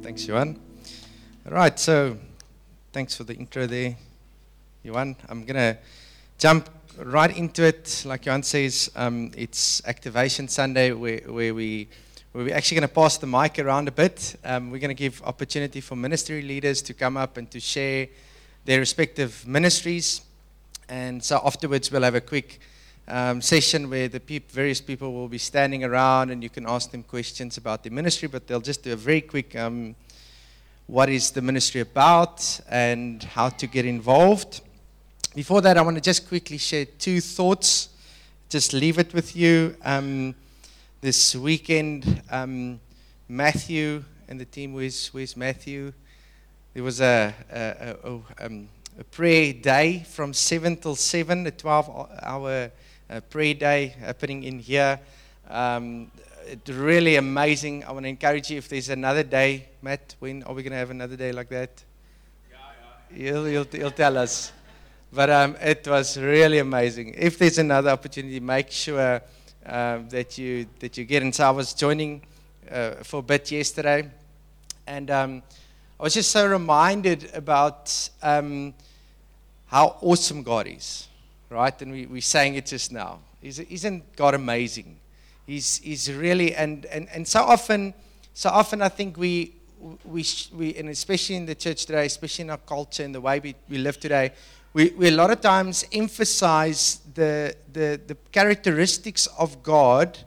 Thanks, Johan. All right, so thanks for the intro there, Johan. I'm going to jump right into it. Like Johan says, it's Activation Sunday where we're actually going to pass the mic around a bit. We're going to give opportunity for ministry leaders to come up and to share their respective ministries. And so afterwards, we'll have a quick session where the various people will be standing around and you can ask them questions about the ministry, but they'll just do a very quick what is the ministry about and how to get involved. Before that, I want to just quickly share two thoughts, just leave it with you. This weekend, Matthew and the team, where's Matthew? There was a prayer day from 7 till 7, a 12-hour prayer day happening in here. It's really amazing. I want to encourage you, if there's another day, Matt, when are we going to have another day like that? He'll tell us. But it was really amazing. If there's another opportunity, make sure that you get in. So I was joining for a bit yesterday, and I was just so reminded about how awesome God is, right? And we sang it just now. Isn't God amazing? He's really, and so often I think we and especially in the church today, especially in our culture and the way we live today, we a lot of times emphasize the characteristics of God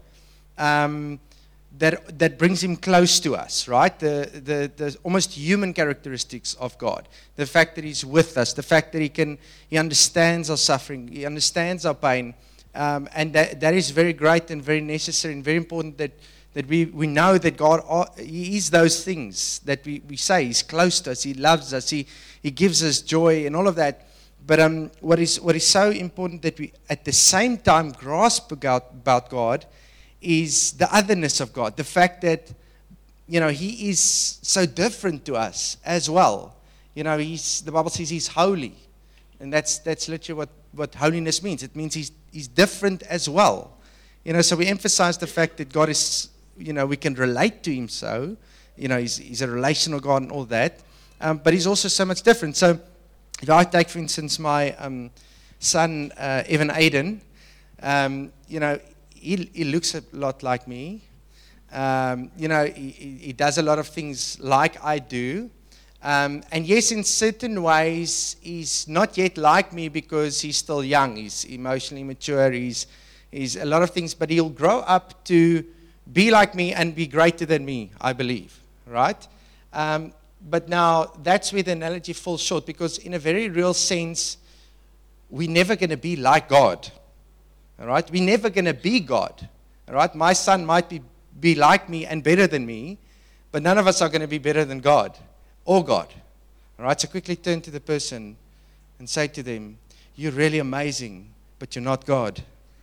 that brings him close to us, right? The almost human characteristics of God. The fact that he's with us, the fact that he understands our suffering, he understands our pain. And that is very great and very necessary and very important that we know that God, he is those things that we say. He's close to us, he loves us, he gives us joy and all of that. But what is so important that we at the same time grasp about God is the otherness of God. The fact that, he is so different to us as well. The Bible says he's holy. And that's literally what holiness means. It means he's different as well. So we emphasize the fact that God is, we can relate to him so. He's a relational God and all that. But he's also so much different. So if I take, for instance, my son, Evan Aiden, he looks a lot like me. He does a lot of things like I do. And yes, in certain ways, he's not yet like me because he's still young. He's emotionally mature. He's a lot of things, but he'll grow up to be like me and be greater than me, I believe, right? But now that's where the analogy falls short, because in a very real sense, we're never going to be like God, all right? We're never going to be God, all right? My son might be like me and better than me, but none of us are going to be better than God. Or God. All right, so quickly turn to the person and say to them, you're really amazing, but you're not God.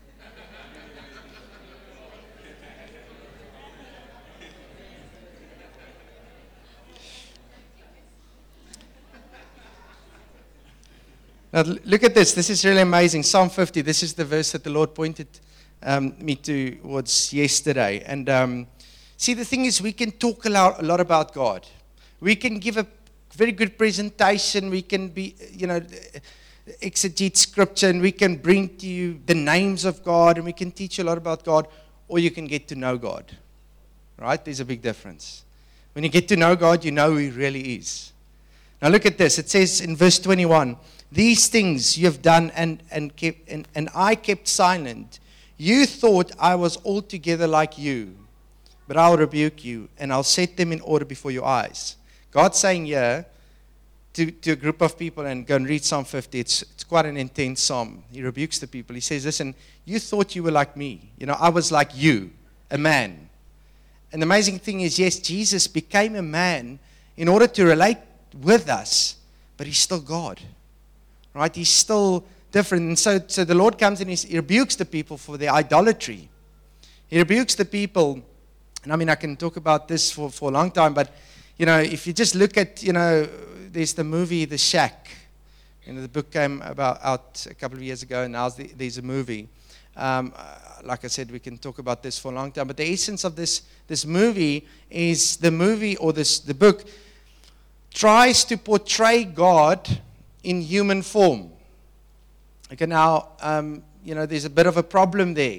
Now look at this. This is really amazing. Psalm 50. This is the verse that the Lord pointed me towards yesterday. And see, the thing is, we can talk a lot about God. We can give a very good presentation. We can exegete scripture, and we can bring to you the names of God, and we can teach you a lot about God, or you can get to know God. Right? There's a big difference. When you get to know God, you know who he really is. Now look at this. It says in verse 21, these things you have done and I kept silent. You thought I was altogether like you, but I'll rebuke you, and I'll set them in order before your eyes. God's saying here to a group of people, and go and read Psalm 50. It's quite an intense psalm. He rebukes the people. He says, listen, you thought you were like me. I was like you, a man. And the amazing thing is, yes, Jesus became a man in order to relate with us, but he's still God. Right? He's still different. And so the Lord comes and he rebukes the people for their idolatry. He rebukes the people. And I can talk about this for a long time, but if you just look at, there's the movie The Shack. The book came out a couple of years ago, and now there's a movie. Like I said, we can talk about this for a long time. But the essence of this movie is the book tries to portray God in human form. Okay, now, there's a bit of a problem there.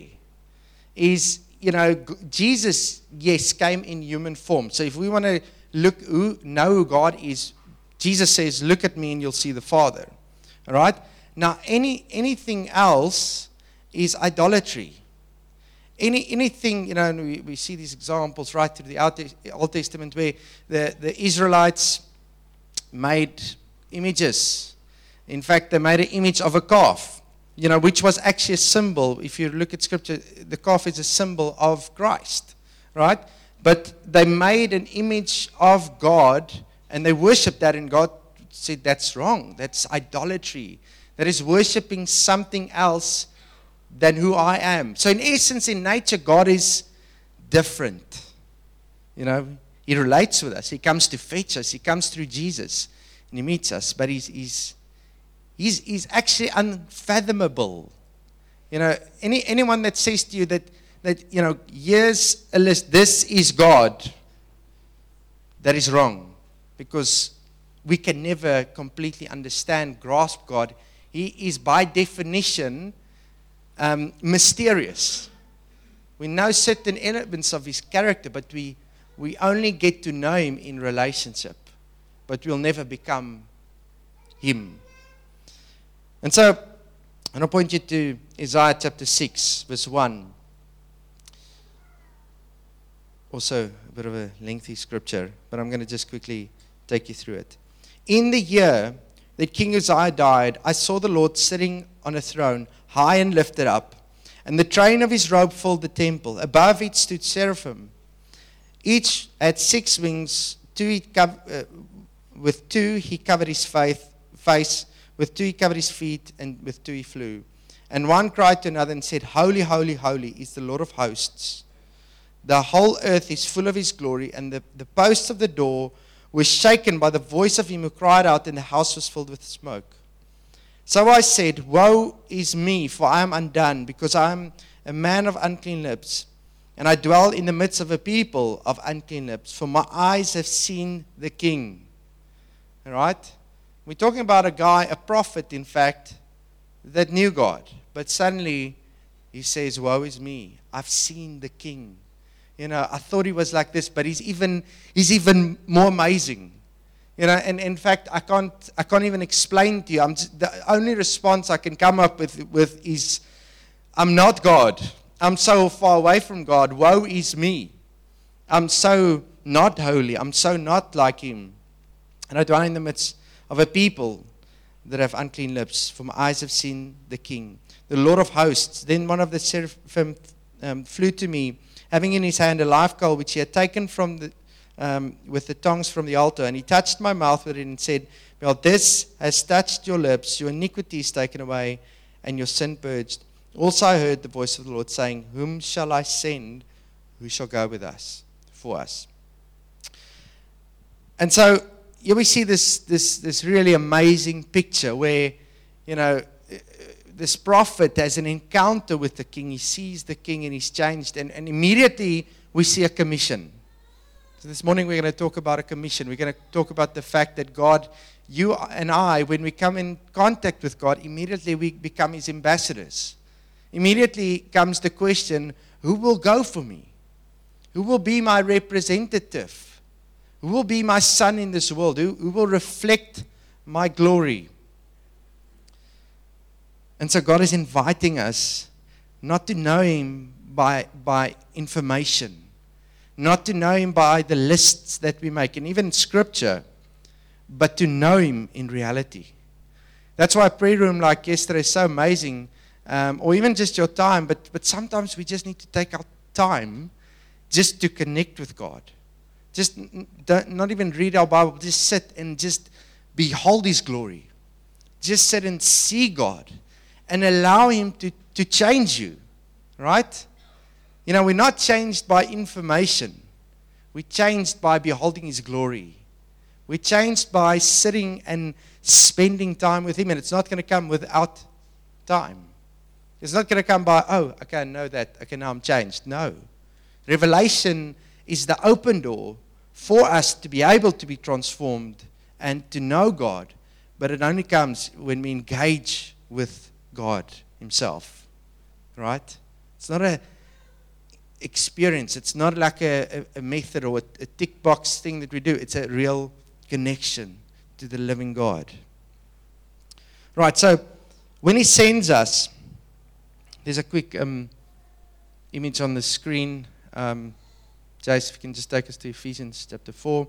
Jesus, yes, came in human form. So if we want to know who God is, Jesus says, look at me and you'll see the Father. All right? Now, anything else is idolatry. Anything, we see these examples right through the Old Testament where the Israelites made images. In fact, they made an image of a calf, which was actually a symbol. If you look at Scripture, the calf is a symbol of Christ, right? But they made an image of God and they worshipped that, and God said, that's wrong. That's idolatry. That is worshiping something else than who I am. So in essence, in nature, God is different. He relates with us. He comes to fetch us. He comes through Jesus and He meets us. But He's actually unfathomable. Anyone that says to you that here's a list, this is God, that is wrong. Because we can never completely understand, grasp God. He is by definition mysterious. We know certain elements of His character, but we only get to know Him in relationship. But we'll never become Him. And so, I'm going to point you to Isaiah chapter 6, verse 1. Also, a bit of a lengthy scripture, but I'm going to just quickly take you through it. In the year that King Uzziah died, I saw the Lord sitting on a throne, high and lifted up, and the train of His robe filled the temple. Above it stood seraphim. Each had 6 wings. With 2 he covered His face, with 2 he covered His feet, and with 2 he flew. And one cried to another and said, Holy, holy, holy is the Lord of hosts. The whole earth is full of His glory. And the posts of the door were shaken by the voice of Him who cried out, and the house was filled with smoke. So I said, Woe is me, for I am undone, because I am a man of unclean lips, and I dwell in the midst of a people of unclean lips, for my eyes have seen the King. All right? We're talking about a guy, a prophet, in fact, that knew God. But suddenly, he says, Woe is me, I've seen the King. I thought he was like this, but he's even more amazing. And in fact, I can't even explain to you. The only response I can come up with is, I'm not God. I'm so far away from God. Woe is me. I'm so not holy. I'm so not like Him. And I dwell in the midst of a people that have unclean lips, for my eyes have seen the King, the Lord of hosts. Then one of the seraphim flew to me, having in his hand a live coal which he had taken from with the tongs from the altar. And he touched my mouth with it and said, Well, this has touched your lips, your iniquity is taken away, and your sin purged. Also I heard the voice of the Lord saying, Whom shall I send? Who shall go with us, for us? And so here we see this really amazing picture where, this prophet has an encounter with the King. He sees the King and he's changed. And immediately we see a commission. So this morning we're going to talk about a commission. We're going to talk about the fact that God, you and I, when we come in contact with God, immediately we become His ambassadors. Immediately comes the question, who will go for me? Who will be my representative? Who will be my son in this world? Who will reflect my glory? And so God is inviting us not to know Him by information, not to know Him by the lists that we make, and even Scripture, but to know Him in reality. That's why a prayer room like yesterday is so amazing, or even just your time, but sometimes we just need to take our time just to connect with God. Just not even read our Bible, just sit and just behold His glory. Just sit and see God and allow Him to change you, right? We're not changed by information. We're changed by beholding His glory. We're changed by sitting and spending time with Him, and it's not going to come without time. It's not going to come by, oh, okay, I know that. Okay, now I'm changed. No. Revelation is the open door for us to be able to be transformed and to know God. But it only comes when we engage with God Himself. Right? It's not an experience. It's not like a method or a tick box thing that we do. It's a real connection to the living God. Right, so when He sends us, there's a quick image on the screen. Jace, if you can just take us to Ephesians chapter 4.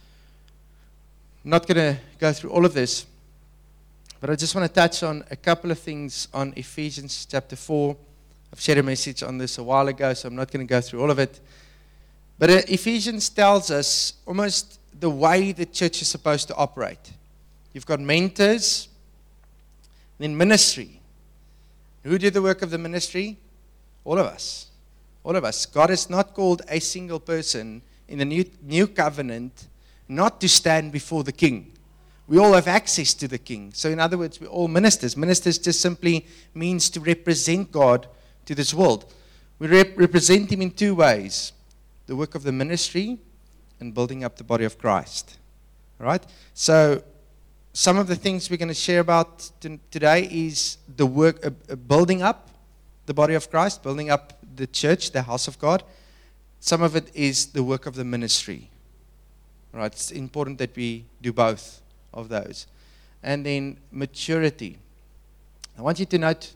I'm not going to go through all of this, but I just want to touch on a couple of things on Ephesians chapter 4. I've shared a message on this a while ago, so I'm not going to go through all of it. But Ephesians tells us almost the way the church is supposed to operate. You've got mentors, then ministry. Who did the work of the ministry? All of us. All of us. God has not called a single person in the new covenant not to stand before the king. We all have access to the king. So in other words, we're all ministers. Ministers just simply means to represent God to this world. We represent Him in two ways. The work of the ministry and building up the body of Christ. All right? So some of the things we're going to share about today is the work of building up the body of Christ, building up the church, the house of God. Some of it is the work of the ministry. All right? It's important that we do both of those. And then maturity. I want you to note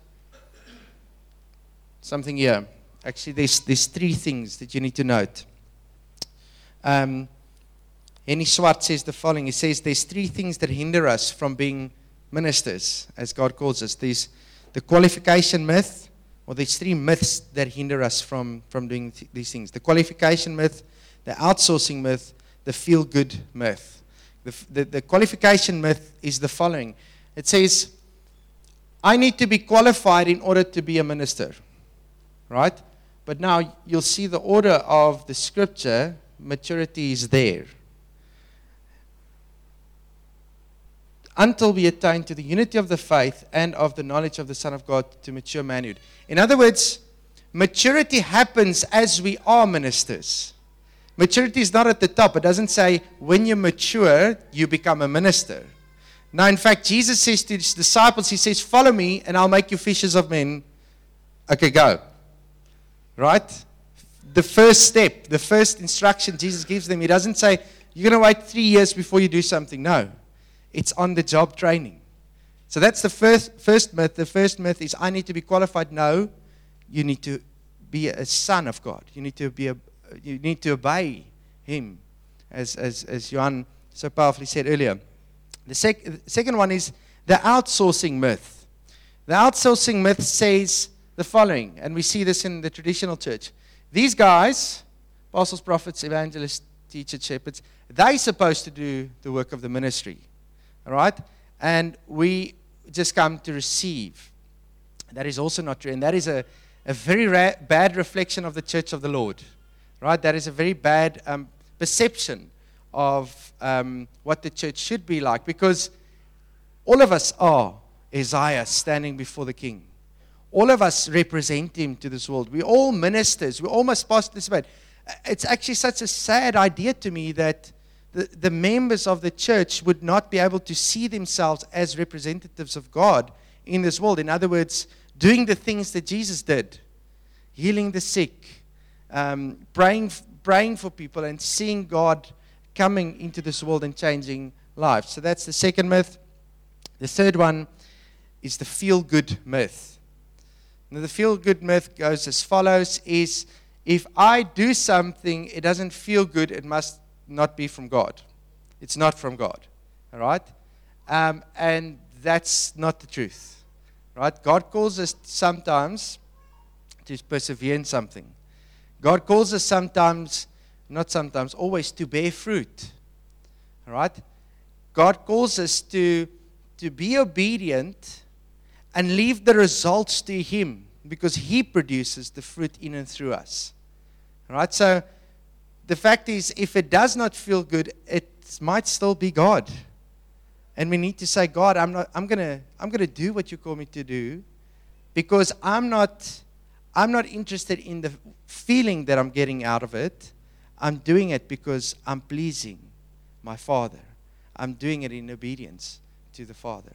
something here. Actually, there's three things that you need to note. Henny Swart says the following. He says there's three things that hinder us from being ministers, as God calls us. There's the qualification myth, or there's three myths that hinder us from doing these things. The qualification myth, the outsourcing myth, the feel-good myth. The qualification myth is the following. It says, I need to be qualified in order to be a minister. Right? But now you'll see the order of the scripture, maturity is there. Until we attain to the unity of the faith and of the knowledge of the Son of God, to mature manhood. In other words, maturity happens as we are ministers. Maturity is not at the top. It doesn't say when you mature, you become a minister. Now, in fact, Jesus says to His disciples, He says, follow me and I'll make you fishers of men. Okay, go. Right? The first step, the first instruction Jesus gives them, He doesn't say, you're going to wait 3 years before you do something. No. It's on-the-job training. So that's the first myth. The first myth is, I need to be qualified. No. You need to be a son of God. You need to obey Him, as Johan so powerfully said earlier. The second one is the outsourcing myth. The outsourcing myth says the following, and we see this in the traditional church. These guys, apostles, prophets, evangelists, teachers, shepherds, they're supposed to do the work of the ministry. All right? And we just come to receive. That is also not true. And that is a very bad reflection of the church of the Lord. Right? That is a very bad perception of what the church should be like. Because all of us are Isaiah standing before the king. All of us represent Him to this world. We're all ministers. We all must participate. It's actually such a sad idea to me that the members of the church would not be able to see themselves as representatives of God in this world. In other words, doing the things that Jesus did. Healing the sick. Praying for people and seeing God coming into this world and changing lives. So that's the second myth. The third one is the feel-good myth. Now, the feel-good myth goes as follows, is if I do something, it doesn't feel good, it must not be from God. It's not from God. All right? And that's not the truth. Right? God calls us sometimes to persevere in something. God calls us sometimes, not sometimes, always to bear fruit. All right? God calls us to be obedient and leave the results to Him, because He produces the fruit in and through us. All right? So the fact is, if it does not feel good, it might still be God. And we need to say, God, I'm going to do what you call me to do, because I'm not interested in the feeling that I'm getting out of it. I'm doing it because I'm pleasing my Father. I'm doing it in obedience to the Father.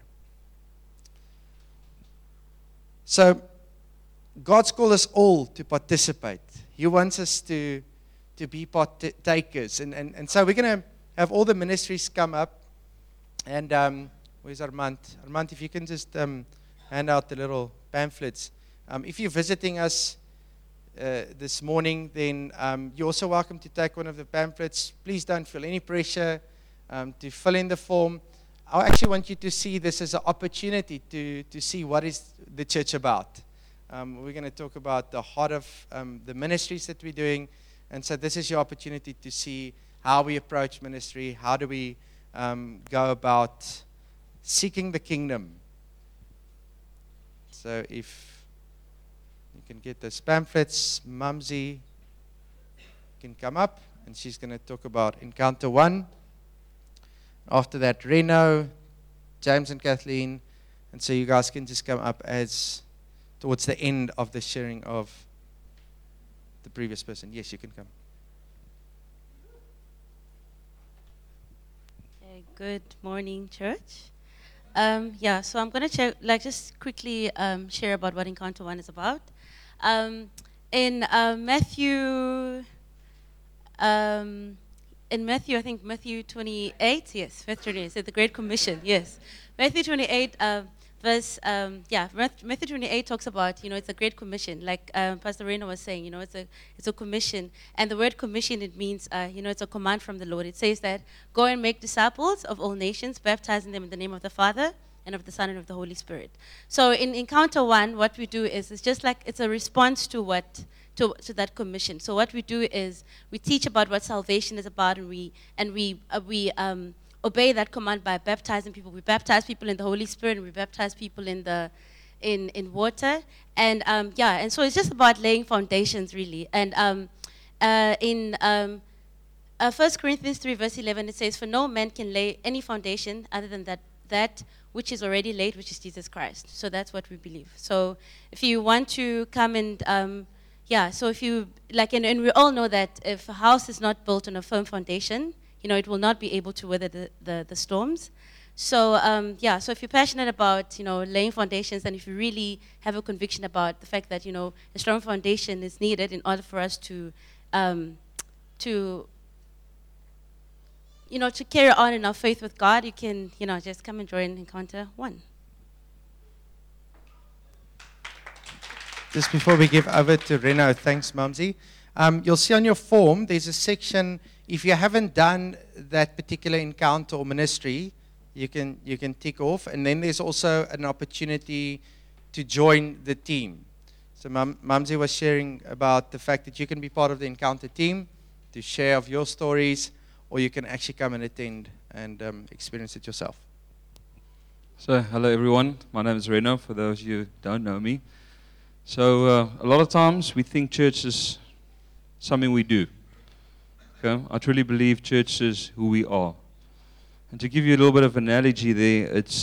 So God's called us all to participate. He wants us to be partakers. And so we're going to have all the ministries come up. And where's Armand? Armand, if you can just hand out the little pamphlets. If you're visiting us this morning, then you're also welcome to take one of the pamphlets. Please don't feel any pressure to fill in the form. I actually want you to see this as an opportunity to see what is the church about. We're going to talk about the heart of the ministries that we're doing. And so this is your opportunity to see how we approach ministry. How do we go about seeking the kingdom? So if you can get those pamphlets, Mumsy can come up, and she's going to talk about Encounter 1. After that, Reno, James and Kathleen. And so you guys can just come up as towards the end of the sharing of the previous person. Yes, you can come. Okay, good morning, church. So I'm going to just quickly share about what Encounter 1 is about. In Matthew, I think Matthew 28, yes, Matthew 28, so the Great Commission, yes. Matthew 28, Matthew 28 talks about, it's a Great Commission, like Pastor Reno was saying, it's a commission. And the word commission, it means, it's a command from the Lord. It says that, go and make disciples of all nations, baptizing them in the name of the Father, and of the Son, and of the Holy Spirit. So in Encounter 1, what we do is, it's just like, it's a response to that commission. So what we do is we teach about what salvation is about, and we obey that command by baptizing people. We baptize people in the Holy Spirit, and we baptize people in water. And so it's just about laying foundations, really. And in 1 Corinthians 3 verse 11, it says, "For no man can lay any foundation other than that which is already laid, which is Jesus Christ." So that's what we believe. So if you want to come and so if you, and we all know that if a house is not built on a firm foundation, it will not be able to weather the storms. So, so if you're passionate about, laying foundations, and if you really have a conviction about the fact that, a strong foundation is needed in order for us to carry on in our faith with God, you can, just come and join Encounter 1. Just before we give over to Reno, thanks, Mumsy. You'll see on your form, there's a section, if you haven't done that particular encounter or ministry, you can tick off. And then there's also an opportunity to join the team. So Mumsy was sharing about the fact that you can be part of the encounter team, to share of your stories, or you can actually come and attend and experience it yourself. So, hello everyone. My name is Reno, for those of you who don't know me. So, a lot of times we think church is something we do. Okay? I truly believe church is who we are. And to give you a little bit of analogy there, it's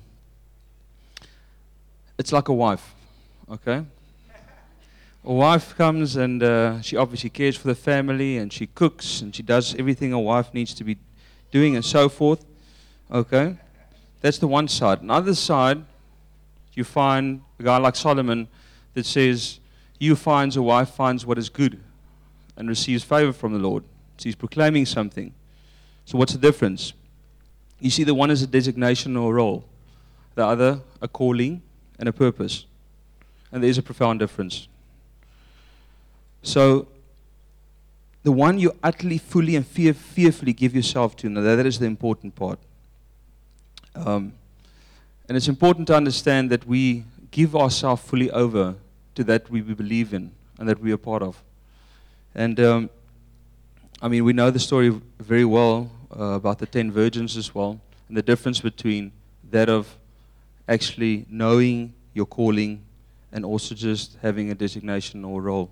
like a wife. Okay? A wife comes and she obviously cares for the family, and she cooks and she does everything a wife needs to be doing and so forth. Okay? That's the one side. On the other side, you find a guy like Solomon that says, "He who finds a wife finds what is good and receives favor from the Lord." So he's proclaiming something. So what's the difference? You see, the one is a designation or a role, the other a calling and a purpose. And there is a profound difference. So the one you utterly, fully, and fearfully give yourself to, now that is the important part. And it's important to understand that we give ourselves fully over to that we believe in and that we are part of. And we know the story very well about the 10 virgins as well, and the difference between that of actually knowing your calling and also just having a designation or role.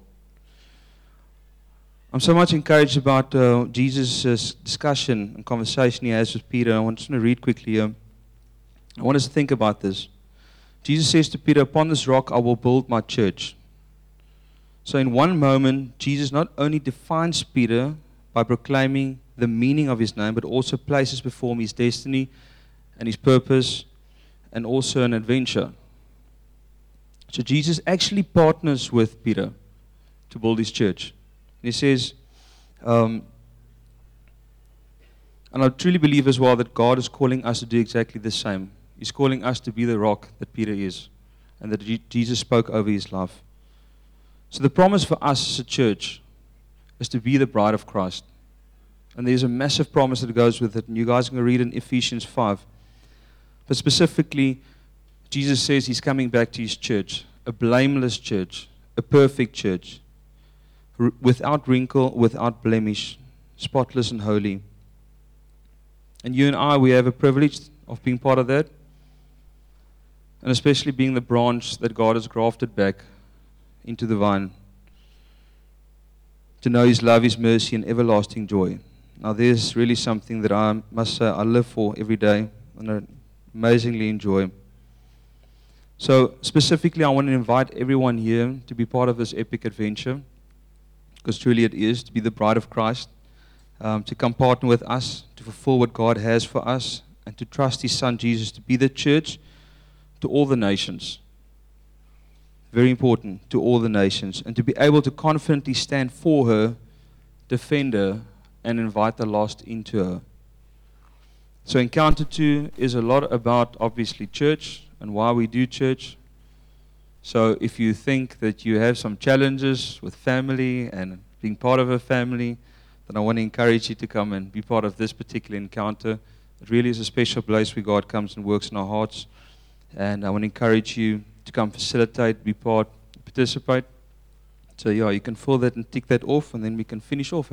I'm so much encouraged about Jesus' discussion and conversation he has with Peter. I want to read quickly. I want us to think about this. Jesus says to Peter, upon this rock I will build my church. So in one moment, Jesus not only defines Peter by proclaiming the meaning of his name, but also places before him his destiny and his purpose and also an adventure. So Jesus actually partners with Peter to build his church. And he says, and I truly believe as well that God is calling us to do exactly the same. He's calling us to be the rock that Peter is and that Jesus spoke over his life. So the promise for us as a church is to be the bride of Christ. And there's a massive promise that goes with it. And you guys can read in Ephesians 5. But specifically, Jesus says he's coming back to his church, a blameless church, a perfect church, without wrinkle, without blemish, spotless and holy. And you and I, we have a privilege of being part of that. And especially being the branch that God has grafted back into the vine. To know his love, his mercy, and everlasting joy. Now there's really something that I must say I live for every day and I amazingly enjoy. So specifically I want to invite everyone here to be part of this epic adventure. Because truly it is, to be the bride of Christ. To come partner with us, to fulfill what God has for us, and to trust his son Jesus to be the church to all the nations. Very important, to all the nations. And to be able to confidently stand for her, defend her, and invite the lost into her. So Encounter 2 is a lot about, obviously, church and why we do church. So if you think that you have some challenges with family and being part of a family, then I want to encourage you to come and be part of this particular encounter. It really is a special place where God comes and works in our hearts. And I want to encourage you to come facilitate, be part, participate. So yeah, you can fill that and tick that off, and then we can finish off.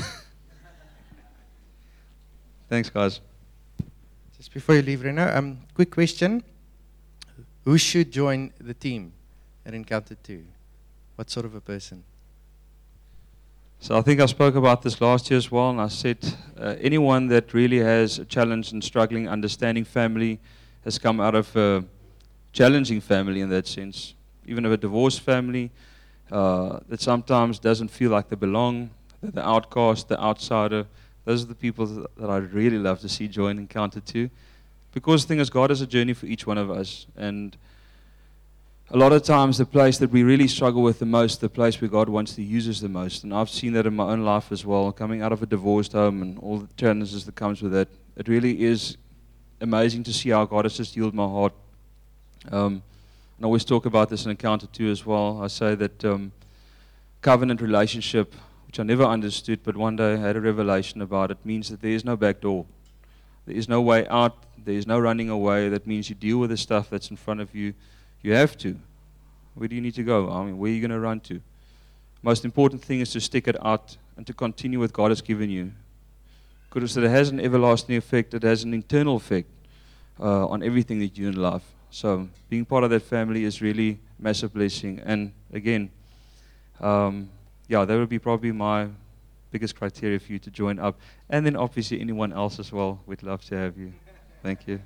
Thanks, guys. Just before you leave, Reno, quick question. Who should join the team at Encounter 2? What sort of a person? So I think I spoke about this last year as well, and I said anyone that really has a challenge and struggling understanding family, has come out of a challenging family in that sense, even of a divorced family that sometimes doesn't feel like they belong, they're the outcast, the outsider. Those are the people that I'd really love to see join Encounter 2. Because the thing is, God has a journey for each one of us. And a lot of times the place that we really struggle with the most, the place where God wants to use us the most. And I've seen that in my own life as well, coming out of a divorced home and all the challenges that comes with that. It really is amazing to see how God has just healed my heart. And I always talk about this in Encounter 2 as well. I say that covenant relationship, which I never understood, but one day I had a revelation about it, means that there is no back door. There is no way out. There is no running away. That means you deal with the stuff that's in front of you. You have to. Where do you need to go? I mean, where are you going to run to? Most important thing is to stick it out and to continue what God has given you. Because it has an everlasting effect. It has an internal effect on everything that you do in life. So being part of that family is really a massive blessing. And again, yeah, that would be probably my biggest criteria for you to join up. And then obviously anyone else as well. We'd love to have you. Thank you.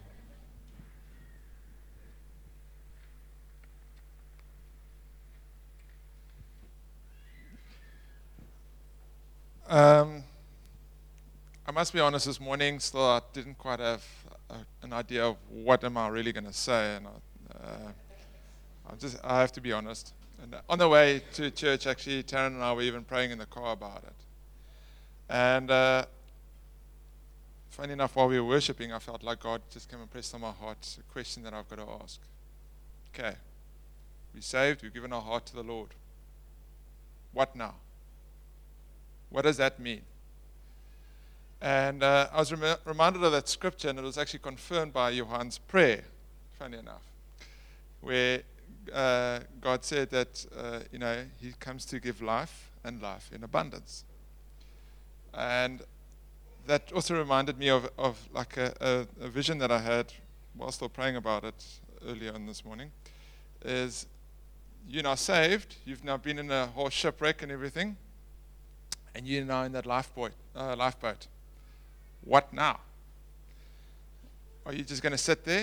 I must be honest, this morning still I didn't quite have an idea of what am I really going to say, and I have to be honest. And on the way to church, actually, Taryn and I were even praying in the car about it. And funny enough, while we were worshiping, I felt like God just came and pressed on my heart a question that I've got to ask. Okay, we're saved, we've given our heart to the Lord. What now? What does that mean? And I was reminded of that scripture, and it was actually confirmed by Johan's prayer, funny enough, where God said that He comes to give life and life in abundance. And that also reminded me of like a vision that I had while still praying about it earlier on this morning. Is you're now saved, you've now been in a whole shipwreck and everything, and you're now in that lifeboat. What now? Are you just going to sit there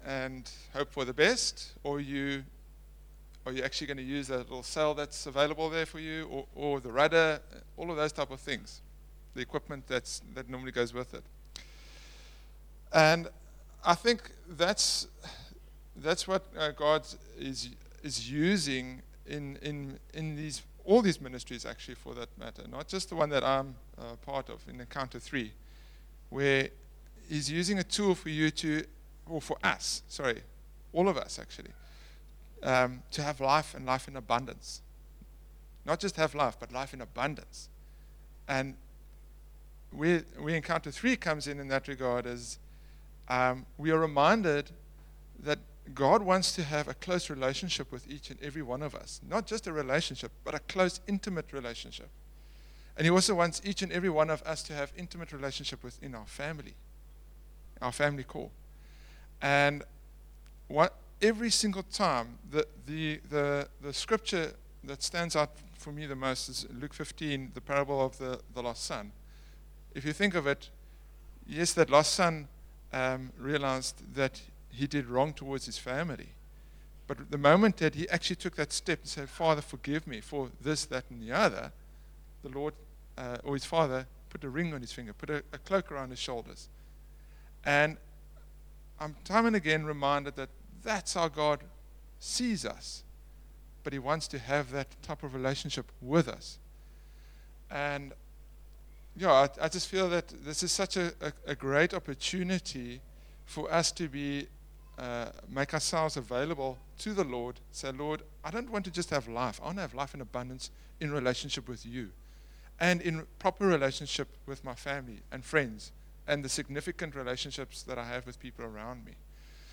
and hope for the best, or are you actually going to use that little sail that's available there for you, or the rudder, all of those type of things, the equipment that normally goes with it. And I think that's what God is using in all these ministries, actually, for that matter, not just the one that I'm part of in Encounter 3, where He's using a tool for you for us, all of us actually, to have life and life in abundance. Not just have life, but life in abundance. And where Encounter 3 comes in that regard is we are reminded that God wants to have a close relationship with each and every one of us. Not just a relationship, but a close, intimate relationship. And He also wants each and every one of us to have intimate relationship within our family core. And every single time, the scripture that stands out for me the most is Luke 15, the parable of the lost son. If you think of it, yes, that lost son realized that he did wrong towards his family. But the moment that he actually took that step and said, Father, forgive me for this, that, and the other, the Lord, or his father, put a ring on his finger, put a cloak around his shoulders. And I'm time and again reminded that that's how God sees us. But He wants to have that type of relationship with us. And yeah, I just feel that this is such a great opportunity for us to make ourselves available to the Lord. Say, Lord, I don't want to just have life. I want to have life in abundance in relationship with you, and in proper relationship with my family and friends, and the significant relationships that I have with people around me.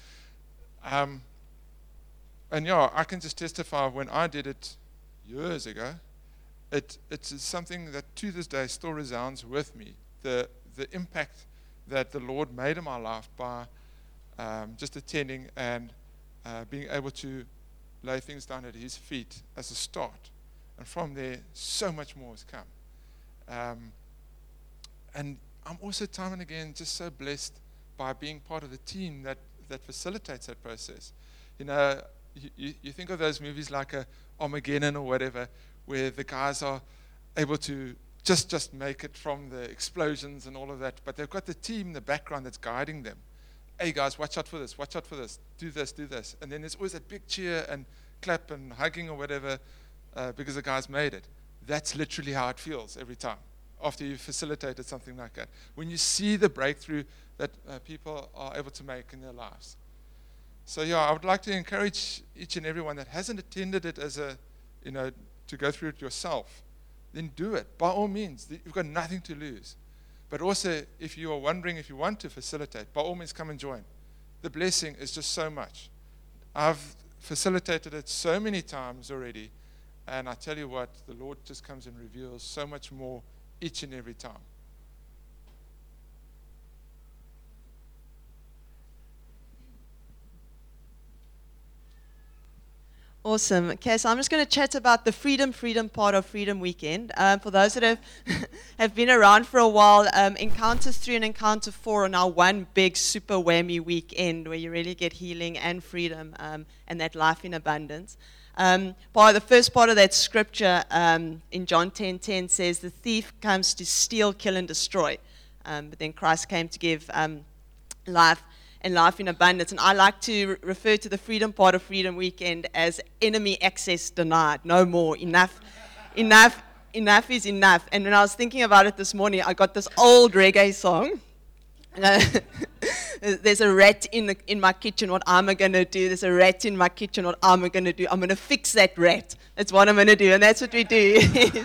And yeah, I can just testify when I did it years ago, it's something that to this day still resounds with me. The impact that the Lord made in my life by just attending and being able to lay things down at His feet as a start. And from there, so much more has come. And I'm also time and again just so blessed by being part of the team that facilitates that process. You know, you think of those movies like Armageddon or whatever, where the guys are able to just make it from the explosions and all of that, but they've got the team in the background that's guiding them. Hey guys, watch out for this, do this. And then there's always that big cheer and clap and hugging or whatever because the guys made it. That's literally how it feels every time after you've facilitated something like that. When you see the breakthrough that people are able to make in their lives. So yeah, I would like to encourage each and everyone that hasn't attended it as to go through it yourself, then do it. By all means, you've got nothing to lose. But also, if you are wondering if you want to facilitate, by all means come and join. The blessing is just so much. I've facilitated it so many times already, and I tell you what, the Lord just comes and reveals so much more each and every time. Awesome. Okay, so I'm just going to chat about the freedom part of Freedom Weekend. For those that have been around for a while, Encounters 3 and Encounter 4 are now one big super whammy weekend where you really get healing and freedom and that life in abundance. The first part of that scripture in John 10:10 says, the thief comes to steal, kill, and destroy. But then Christ came to give life and life in abundance. And I like to refer to the freedom part of Freedom Weekend as enemy access denied. No more. Enough is enough. And when I was thinking about it this morning, I got this old reggae song. There's a rat in my kitchen, what am I going to do? There's a rat in my kitchen, what am I going to do? I'm going to fix that rat. That's what I'm going to do. And that's what we do.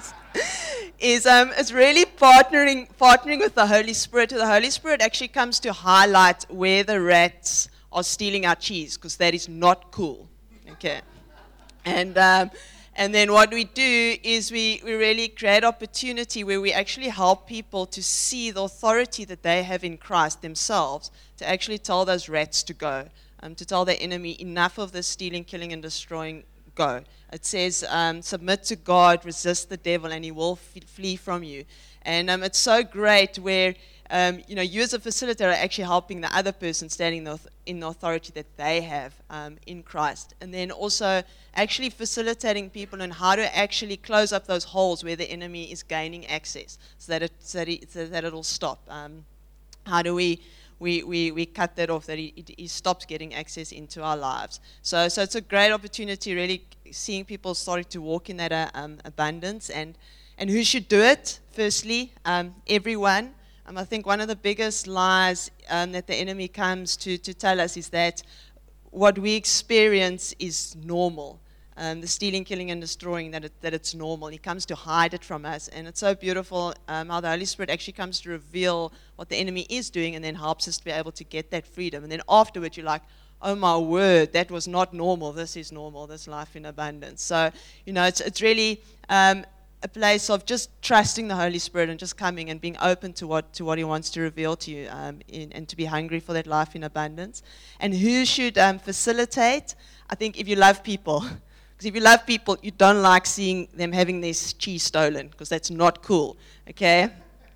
It's really partnering with the Holy Spirit. The Holy Spirit actually comes to highlight where the rats are stealing our cheese, because that is not cool. Okay, and then what we do is we really create opportunity where we actually help people to see the authority that they have in Christ themselves, to actually tell those rats to go, to tell the enemy, enough of this stealing, killing, and destroying, go. It says, submit to God, resist the devil, and he will flee from you. And it's so great where you as a facilitator are actually helping the other person standing in the authority that they have in Christ. And then also actually facilitating people on how to actually close up those holes where the enemy is gaining access so that it'll stop. How do we cut that off, that he stops getting access into our lives. So it's a great opportunity, really seeing people starting to walk in that abundance. And who should do it? Firstly, everyone. I think one of the biggest lies that the enemy comes to tell us is that what we experience is normal. The stealing, killing, and destroying, that it's normal. He comes to hide it from us. And it's so beautiful how the Holy Spirit actually comes to reveal what the enemy is doing and then helps us to be able to get that freedom. And then afterwards, you're like, oh my word, that was not normal. This is normal, this life in abundance. So, it's really a place of just trusting the Holy Spirit and just coming and being open to what He wants to reveal to you and to be hungry for that life in abundance. And who should facilitate? I think if you love people. Because if you love people, you don't like seeing them having their cheese stolen, because that's not cool, okay?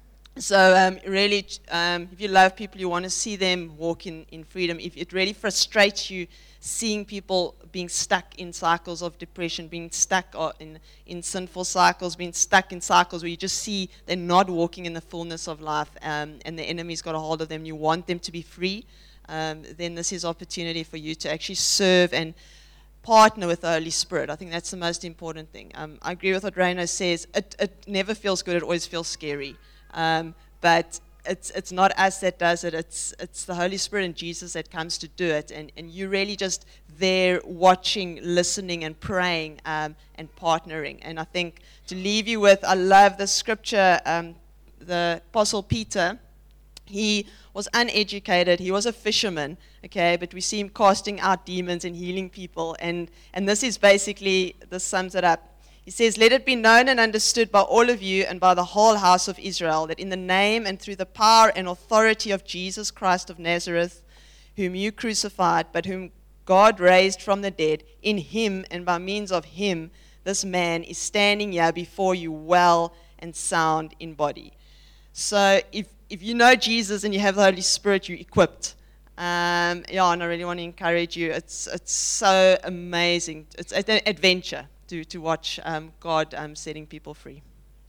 So really, if you love people, you want to see them walk in freedom. If it really frustrates you seeing people being stuck in cycles of depression, being stuck in sinful cycles, being stuck in cycles where you just see they're not walking in the fullness of life, and the enemy's got a hold of them, you want them to be free, then this is opportunity for you to actually serve and partner with the Holy Spirit. I think that's the most important thing. I agree with what Reino says. It never feels good. It always feels scary. But it's not us that does it. It's the Holy Spirit and Jesus that comes to do it. And you're really just there watching, listening, and praying and partnering. And I think to leave you with, I love the scripture, the Apostle Peter. He was uneducated. He was a fisherman, okay, but we see him casting out demons and healing people. And this is basically, this sums it up. He says, "Let it be known and understood by all of you and by the whole house of Israel that in the name and through the power and authority of Jesus Christ of Nazareth, whom you crucified, but whom God raised from the dead, in Him and by means of Him, this man is standing here before you well and sound in body." So if you know Jesus and you have the Holy Spirit, you're equipped. And I really want to encourage you. It's so amazing. It's an adventure to watch God setting people free.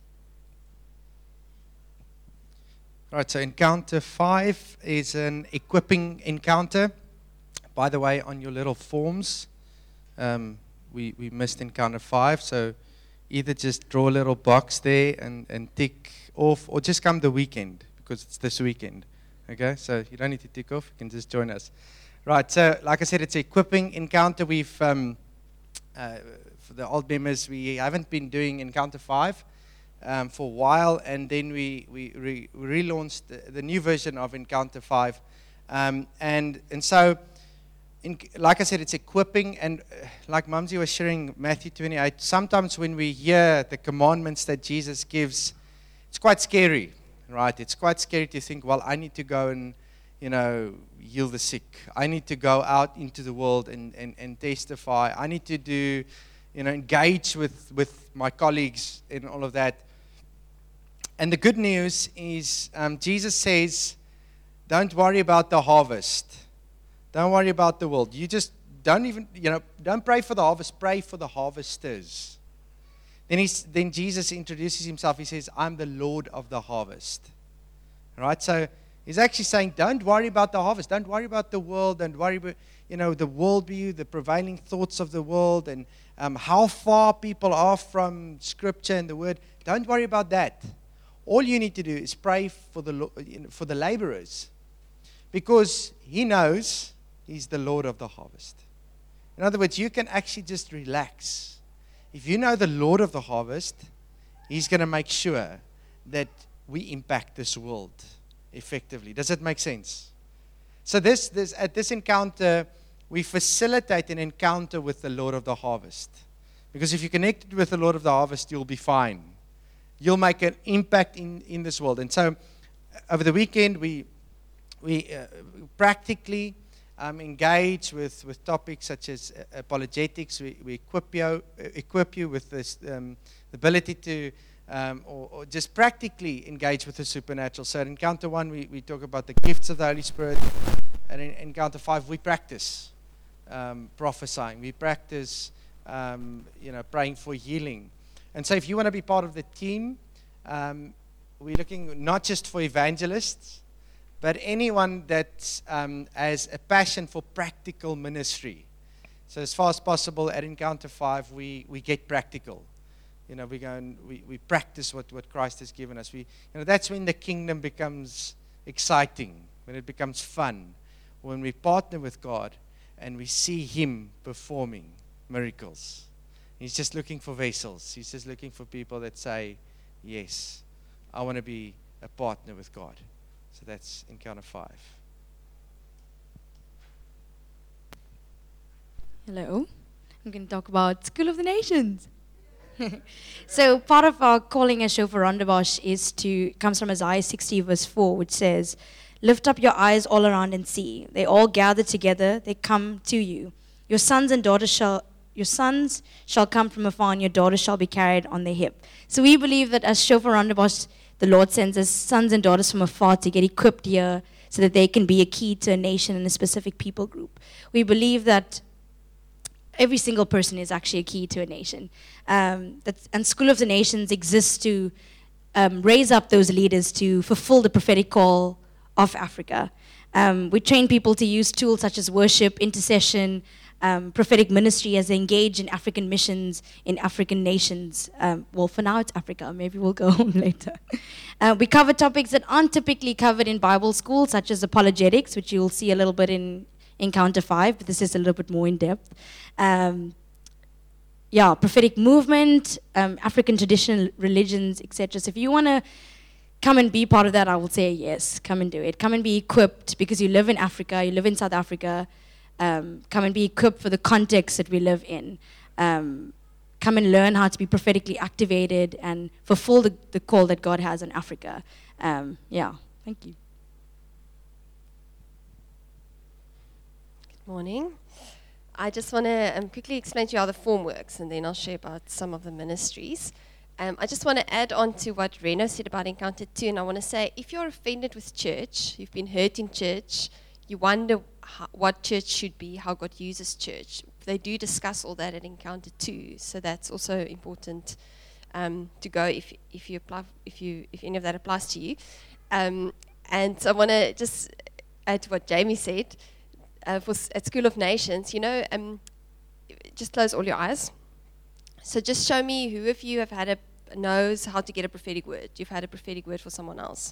Right, so encounter 5 is an equipping encounter. By the way, on your little forms, we missed encounter 5, so either just draw a little box there and tick off, or just come the weekend, because it's this weekend. Okay, so you don't need to tick off, you can just join us. Right, so like I said, it's an equipping encounter. We've, for the old members, we haven't been doing encounter 5 for a while, and then we relaunched the new version of encounter 5. And so, like I said, it's equipping, and like Mumsy was sharing Matthew 28, sometimes when we hear the commandments that Jesus gives, it's quite scary, right? It's quite scary to think, well, I need to go and, heal the sick. I need to go out into the world and testify. I need to do, engage with my colleagues and all of that. And the good news is Jesus says, don't worry about the harvest. Don't worry about the world. You just don't pray for the harvest, pray for the harvesters. Then Jesus introduces himself. He says, I'm the Lord of the harvest. Right? So he's actually saying, don't worry about the harvest. Don't worry about the world. Don't worry about, the worldview, the prevailing thoughts of the world, and how far people are from Scripture and the Word. Don't worry about that. All you need to do is pray for the laborers, because He knows He's the Lord of the harvest. In other words, you can actually just relax. If you know the Lord of the harvest, He's going to make sure that we impact this world effectively. Does that make sense? So at this encounter, we facilitate an encounter with the Lord of the harvest. Because if you're connected with the Lord of the harvest, you'll be fine. You'll make an impact in this world. And so over the weekend, we practically engage with topics such as apologetics. We equip you with this the ability to or just practically engage with the supernatural. So in Encounter 1, we talk about the gifts of the Holy Spirit. And in Encounter 5, we practice prophesying. We practice, praying for healing. And so if you want to be part of the team, we're looking not just for evangelists, but anyone that has a passion for practical ministry. So as far as possible, at Encounter 5, we get practical. We go and we practice what Christ has given us. That's when the kingdom becomes exciting, when it becomes fun, when we partner with God and we see Him performing miracles. He's just looking for vessels. He's just looking for people that say, yes, I want to be a partner with God. So that's Encounter 5. Hello. I'm going to talk about School of the Nations. So part of our calling as Shofar Rondebosch comes from Isaiah 60 verse 4, which says, "Lift up your eyes all around and see. They all gather together. They come to you. Your sons shall come from afar, and your daughters shall be carried on their hip." So we believe that as Shofar Rondebosch, the Lord sends us sons and daughters from afar to get equipped here so that they can be a key to a nation and a specific people group. We believe that every single person is actually a key to a nation. And School of the Nations exists to raise up those leaders to fulfill the prophetic call of Africa. We train people to use tools such as worship, intercession, prophetic ministry as they engage in African missions in African nations. Well, for now it's Africa. Maybe we'll go home later. We cover topics that aren't typically covered in Bible school, such as apologetics, which you'll see a little bit in Encounter 5, but this is a little bit more in depth. Prophetic movement, African traditional religions, etc. So if you want to come and be part of that, I will say yes, come and do it. Come and be equipped because you live in Africa, you live in South Africa. Come and be equipped for the context that we live in. Come and learn how to be prophetically activated and fulfill the call that God has on Africa. Thank you. Good morning. I just want to quickly explain to you how the form works, and then I'll share about some of the ministries. I just want to add on to what Reno said about Encounter 2, and I want to say, if you're offended with church, you've been hurt in church, you wonder what church should be, how God uses church, they do discuss all that at Encounter 2, so that's also important to go if any of that applies to you. And I want to just add to what Jamie said. At School of Nations, just close all your eyes. So just show me who of you knows how to get a prophetic word. You've had a prophetic word for someone else.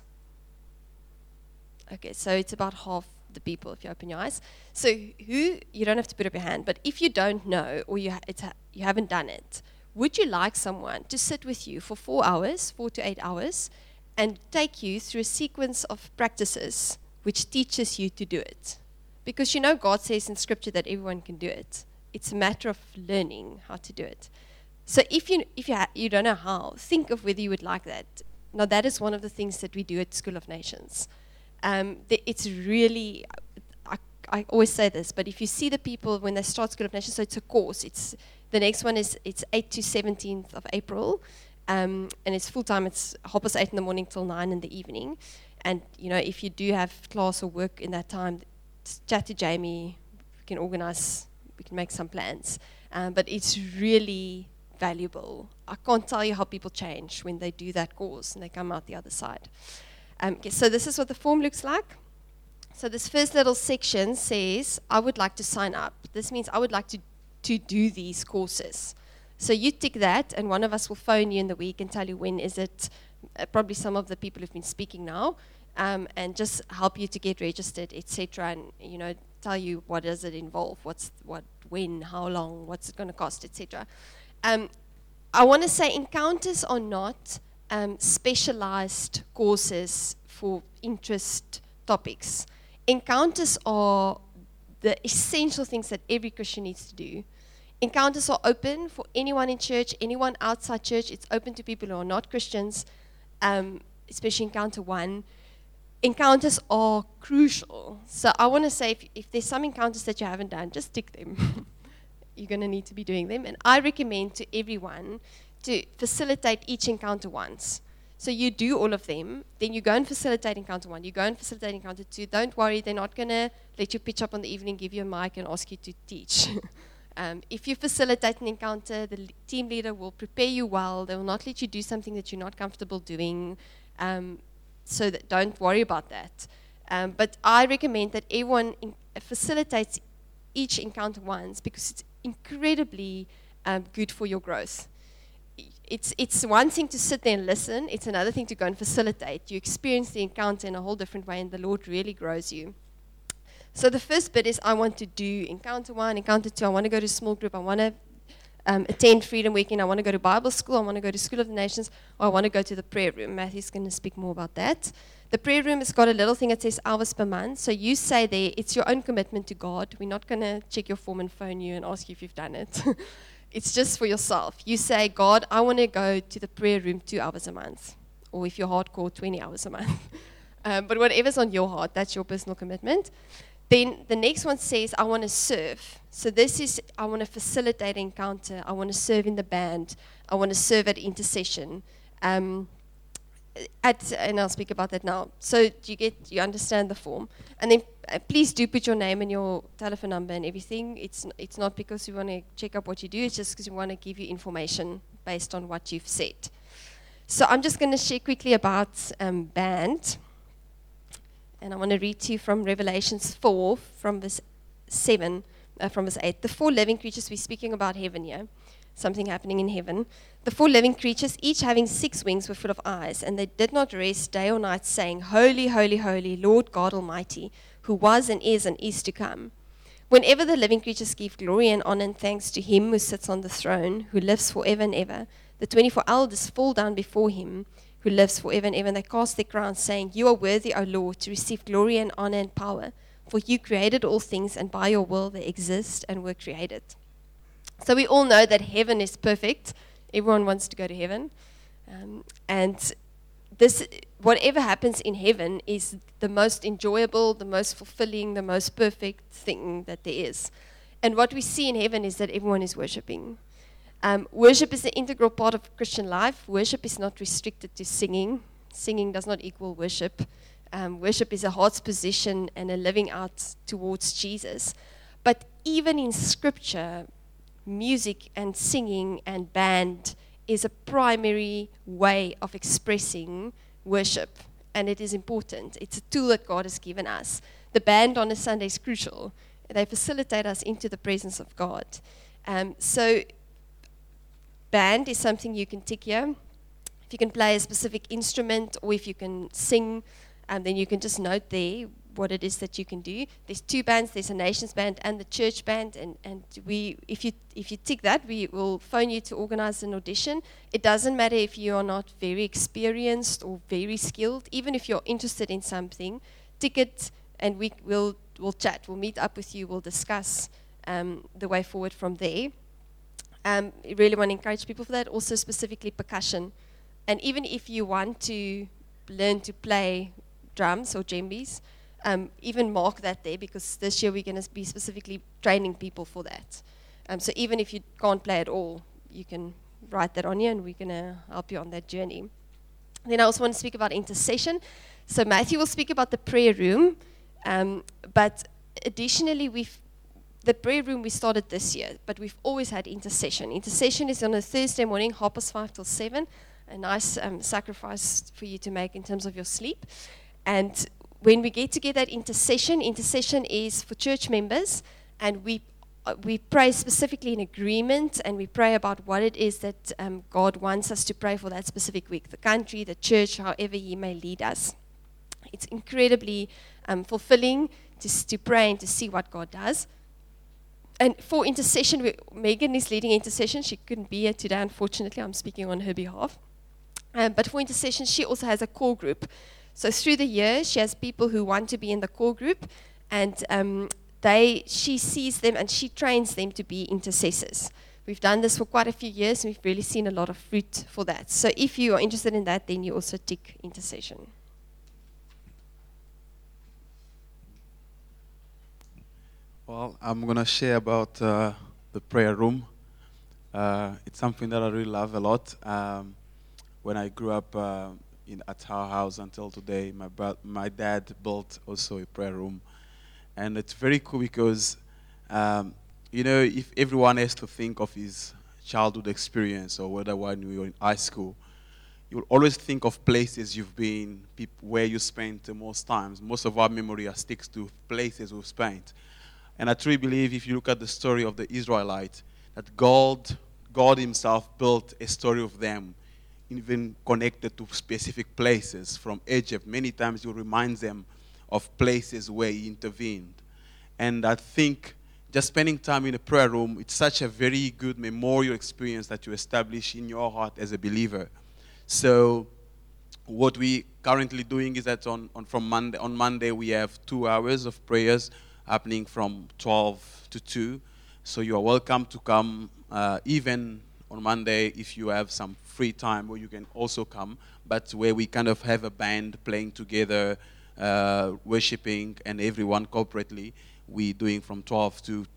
Okay, so it's about half the people if you open your eyes. So you don't have to put up your hand, but if you don't know or you haven't done it, would you like someone to sit with you for 4 to 8 hours, and take you through a sequence of practices which teaches you to do it? Because God says in Scripture that everyone can do it. It's a matter of learning how to do it. So if you don't know how, think of whether you would like that. Now that is one of the things that we do at School of Nations. It's really, I always say this, but if you see the people when they start School of Nations, so it's a course. The next one it's 8th to 17th of April, and it's full time. It's 8:30 in the morning till 9 in the evening. And if you do have class or work in that time, chat to Jamie. We can organize. We can make some plans. But it's really valuable. I can't tell you how people change when they do that course and they come out the other side. So this is what the form looks like. So this first little section says, I would like to sign up. This means I would like to do these courses. So you tick that, and one of us will phone you in the week and tell you when is it, probably some of the people who've been speaking now, and just help you to get registered, etc. And, tell you what does it involve, when, how long, what's it going to cost, etc. I want to say encounters are not specialized courses for interest topics. Encounters are the essential things that every Christian needs to do. Encounters are open for anyone in church, anyone outside church. It's open to people who are not Christians, especially Encounter 1. Encounters are crucial. So I want to say if there's some encounters that you haven't done, just tick them. You're going to need to be doing them. And I recommend to everyone to facilitate each encounter once. So you do all of them, then you go and facilitate encounter 1, you go and facilitate encounter 2. Don't worry, they're not going to let you pitch up on the evening, give you a mic, and ask you to teach. If you facilitate an encounter, the team leader will prepare you well. They will not let you do something that you're not comfortable doing. So that don't worry about that. But I recommend that everyone facilitates each encounter once, because it's incredibly good for your growth. It's one thing to sit there and listen. It's another thing to go and facilitate. You experience the encounter in a whole different way, and the Lord really grows you. So the first bit is I want to do encounter 1, encounter 2. I want to go to small group. I want to attend Freedom Weekend. I want to go to Bible school. I want to go to School of the Nations. Or I want to go to the prayer room. Matthew's going to speak more about that. The prayer room has got a little thing that says hours per month. So you say there, it's your own commitment to God. We're not going to check your form and phone you and ask you if you've done it. It's just for yourself. You say, God, I want to go to the prayer room 2 hours a month. Or if you're hardcore, 20 hours a month. But whatever's on your heart, that's your personal commitment. Then the next one says, I want to serve. So this is, I want to facilitate encounter. I want to serve in the band. I want to serve at intercession. And I'll speak about that now. So you understand the form. And then please do put your name and your telephone number and everything. It's not because we want to check up what you do. It's just because we want to give you information based on what you've said. So I'm just going to share quickly about band. And I want to read to you from Revelations 4, from verse 7, from verse 8. The 4 living creatures, we're speaking about heaven here, something happening in heaven. The 4 living creatures, each having 6 wings, were full of eyes, and they did not rest day or night, saying, Holy, holy, holy, Lord God Almighty, who was and is to come. Whenever the living creatures give glory and honor and thanks to him who sits on the throne, who lives forever and ever, the 24 elders fall down before him, who lives forever and ever, and they cast their crowns, saying, You are worthy, O Lord, to receive glory and honor and power, for you created all things, and by your will they exist and were created. So we all know that heaven is perfect. Everyone wants to go to heaven. And this, whatever happens in heaven is the most enjoyable, the most fulfilling, the most perfect thing that there is. And what we see in heaven is that everyone is worshiping. Worship is an integral part of Christian life. Worship is not restricted to singing. Singing does not equal worship. Worship is a heart's position and a living out towards Jesus. But even in Scripture, music and singing and band is a primary way of expressing worship. And it is important. It's a tool that God has given us. The band on a Sunday is crucial. They facilitate us into the presence of God. So band is something you can tick here. If you can play a specific instrument or if you can sing, then you can just note there what it is that you can do. There's 2 bands. There's a nations band and the church band. And if you tick that, we will phone you to organize an audition. It doesn't matter if you are not very experienced or very skilled. Even if you're interested in something, tick it and we'll chat. We'll meet up with you. We'll discuss the way forward from there. I really want to encourage people for that. Also specifically percussion. And even if you want to learn to play drums or djembes, even mark that there, because this year we're going to be specifically training people for that. So even if you can't play at all, you can write that on here and we're going to help you on that journey. Then I also want to speak about intercession. So Matthew will speak about the prayer room, but additionally the prayer room we started this year, but we've always had intercession. Intercession is on a Thursday morning, 5:30 till 7, a nice sacrifice for you to make in terms of your sleep. And when we get together at intercession is for church members, and we pray specifically in agreement, and we pray about what it is that God wants us to pray for that specific week, the country, the church, however He may lead us. It's incredibly fulfilling to pray and to see what God does. And for intercession, Megan is leading intercession. She couldn't be here today, unfortunately. I'm speaking on her behalf. But for intercession, she also has a core group. So through the year, she has people who want to be in the core group, and she sees them and she trains them to be intercessors. We've done this for quite a few years, and we've really seen a lot of fruit for that. So if you are interested in that, then you also tick intercession. Well, I'm going to share about the prayer room. It's something that I really love a lot. When I grew up at our house until today, my dad built also a prayer room. And it's very cool because, if everyone has to think of his childhood experience or whether when you were in high school, you'll always think of places you've been, where you spent the most times. Most of our memory sticks to places we've spent. And I truly believe if you look at the story of the Israelites, that God himself built a story of them, even connected to specific places from Egypt. Many times he reminds them of places where he intervened. And I think just spending time in a prayer room, it's such a very good memorial experience that you establish in your heart as a believer. So what we currently doing is that on Monday we have 2 hours of prayers happening from 12 to 2. So you are welcome to come even on Monday if you have some free time, where you can also come, but where we kind of have a band playing together, worshiping, and everyone corporately. We're doing from 12 to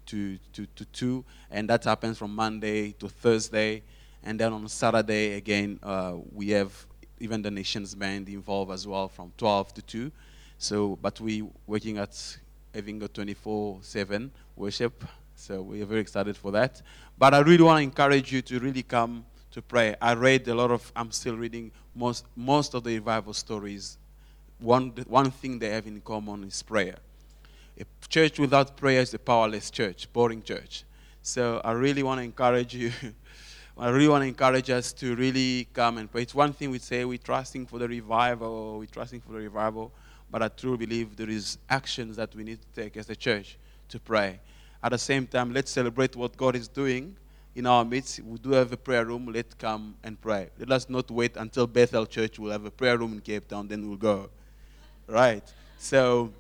2, and that happens from Monday to Thursday. And then on Saturday, again, we have even the Nations Band involved as well from 12 to 2. So, but we're working at having a 24/7 worship. So we are very excited for that. But I really want to encourage you to really come to pray. I'm still reading most of the revival stories. One thing they have in common is prayer. A church without prayer is a powerless church, boring church. So I really want to encourage you. I really want to encourage us to really come and pray. It's one thing we say we're trusting for the revival, but I truly believe there is actions that we need to take as a church to pray. At the same time, let's celebrate what God is doing in our midst. We do have a prayer room. Let's come and pray. Let us not wait until Bethel Church will have a prayer room in Cape Town, then we'll go. Right? So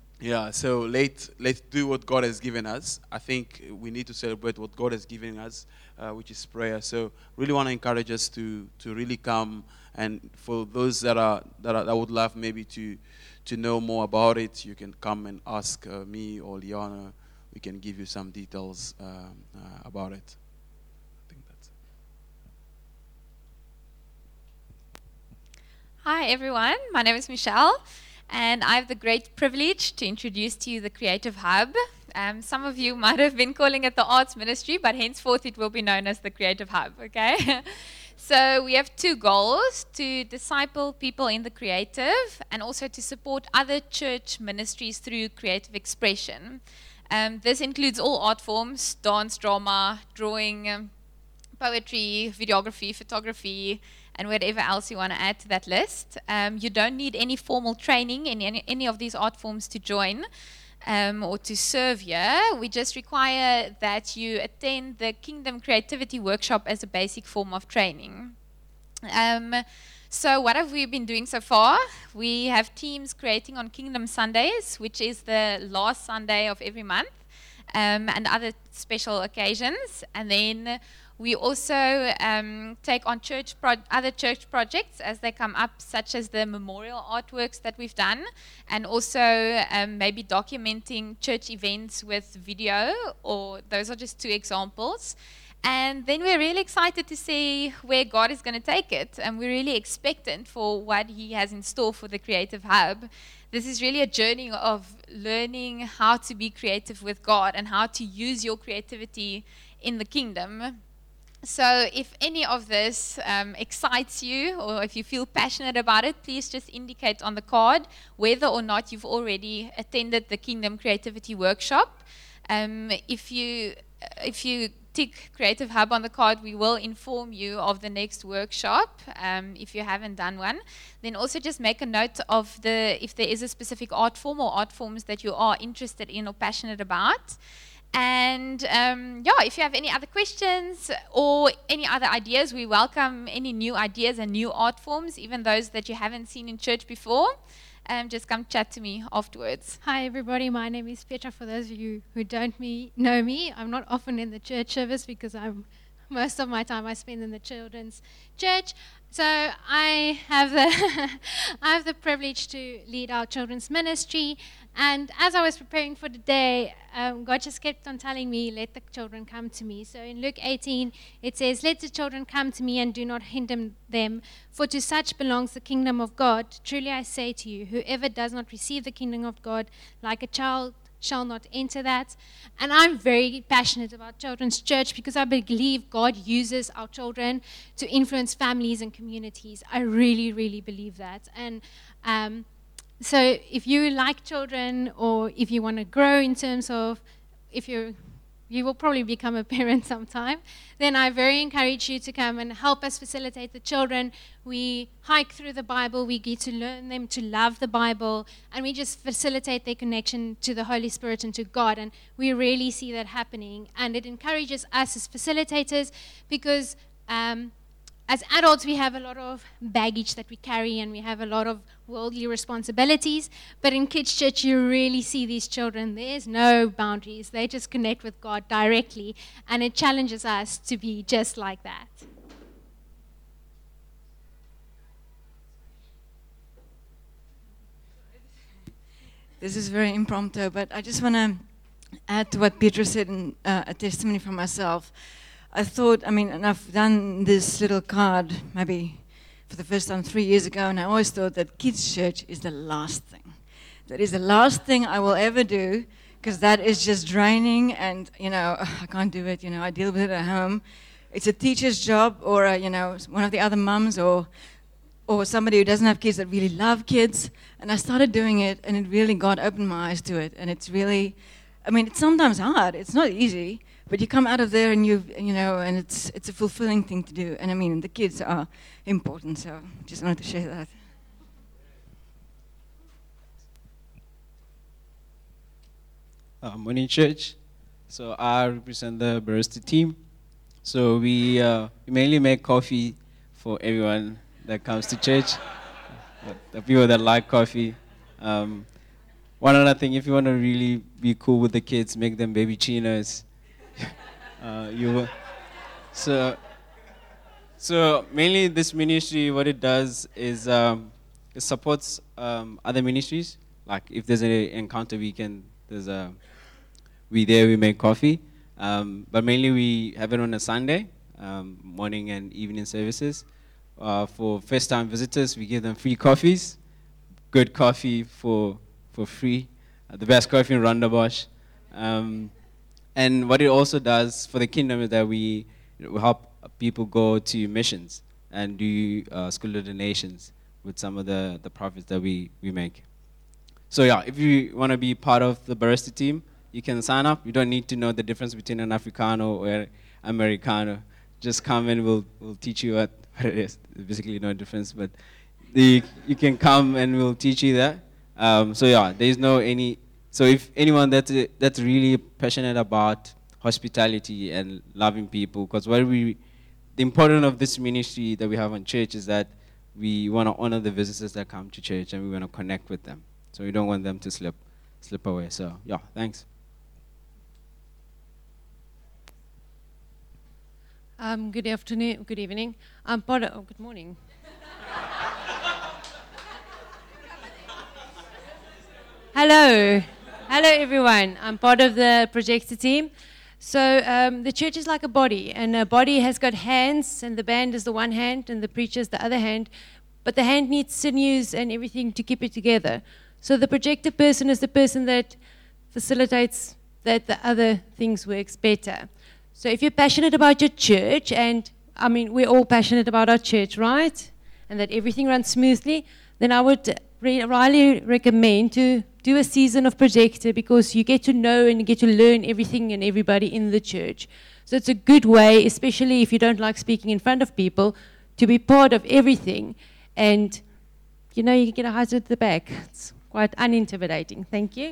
let's do what God has given us. I think we need to celebrate what God has given us, which is prayer. So really want to encourage us to really come, and for those that would love maybe to know more about it, you can come and ask me or Liana. We can give you some details about it. I think that's it. Hi everyone, my name is Michelle. And I have the great privilege to introduce to you the Creative Hub. Some of you might have been calling it the Arts Ministry, but henceforth it will be known as the Creative Hub, okay? So we have 2 goals: to disciple people in the creative and also to support other church ministries through creative expression. This includes all art forms: dance, drama, drawing, poetry, videography, photography, and whatever else you want to add to that list. You don't need any formal training in any of these art forms to join or to serve here. We just require that you attend the Kingdom Creativity Workshop as a basic form of training. So what have we been doing so far? We have teams creating on Kingdom Sundays, which is the last Sunday of every month, and other special occasions. And then we also take on other church projects as they come up, such as the memorial artworks that we've done, and also maybe documenting church events with video, or those are just 2 examples. And then we're really excited to see where God is going to take it, and we're really expectant for what He has in store for the Creative Hub. This is really a journey of learning how to be creative with God and how to use your creativity in the kingdom. So if any of this excites you, or if you feel passionate about it, please just indicate on the card whether or not you've already attended the Kingdom Creativity Workshop. If you tick Creative Hub on the card, we will inform you of the next workshop if you haven't done one. Then also just make a note of if there is a specific art form or art forms that you are interested in or passionate about. And if you have any other questions or any other ideas, we welcome any new ideas and new art forms, even those that you haven't seen in church before. Just come chat to me afterwards. Hi everybody, my name is Petra. For those of you who don't know me, I'm not often in the church service because most of my time I spend in the children's church. So I have the privilege to lead our children's ministry, And as I was preparing for the day, God just kept on telling me, let the children come to me. So in Luke 18, it says, let the children come to me and do not hinder them, for to such belongs the kingdom of God. Truly I say to you, whoever does not receive the kingdom of God like a child shall not enter that. And I'm very passionate about children's church because I believe God uses our children to influence families and communities. I really, really believe that. And so if you like children, or if you want to grow in terms of, if you will probably become a parent sometime, then I very encourage you to come and help us facilitate the children. We hike through the Bible, we get to learn them to love the Bible, and we just facilitate their connection to the Holy Spirit and to God, and we really see that happening. And it encourages us as facilitators because as adults, we have a lot of baggage that we carry, and we have a lot of worldly responsibilities. But in kids' church, you really see these children. There's no boundaries. They just connect with God directly, and it challenges us to be just like that. This is very impromptu, but I just want to add to what Peter said in a testimony from myself. I thought, and I've done this little card maybe for the first time 3 years ago, and I always thought that kids' church is the last thing. That is the last thing I will ever do, because that is just draining, and, I can't do it, I deal with it at home. It's a teacher's job, or, one of the other mums, or somebody who doesn't have kids that really love kids. And I started doing it, and it really, God opened my eyes to it, and it's really, it's sometimes hard, it's not easy. But you come out of there and and it's a fulfilling thing to do. And the kids are important, so just wanted to share that. Morning church. So I represent the barista team. So we mainly make coffee for everyone that comes to church. The people that like coffee. One other thing, if you want to really be cool with the kids, make them baby chinos. So mainly this ministry, what it does is it supports other ministries. Like if there's an encounter weekend, we make coffee. But mainly we have it on a Sunday, morning and evening services. For first-time visitors, we give them free coffees, good coffee for free, the best coffee in Rondebosch. And what it also does for the kingdom is that we help people go to missions and do school donations with some of the profits that we make. So yeah, if you want to be part of the barista team, you can sign up. You don't need to know the difference between an Africano or Americano. Just come and we'll teach you what it is. There's basically no difference, but you can come and we'll teach you that. So yeah, there's no any. So if anyone that's really passionate about hospitality and loving people, because the importance of this ministry that we have in church is that we want to honor the visitors that come to church, and we want to connect with them. So we don't want them to slip away. So yeah, thanks. Good afternoon, good evening. Good morning. Hello everyone. I'm part of the projector team. So the church is like a body, and a body has got hands, and the band is the one hand, and the preacher is the other hand. But the hand needs sinews and everything to keep it together. So the projector person is the person that facilitates that the other things works better. So if you're passionate about your church, and we're all passionate about our church, right? And that everything runs smoothly, then I would highly recommend to do a season of projector, because you get to know and you get to learn everything and everybody in the church. So it's a good way, especially if you don't like speaking in front of people, to be part of everything. And you can get a high at the back. It's quite unintimidating. Thank you.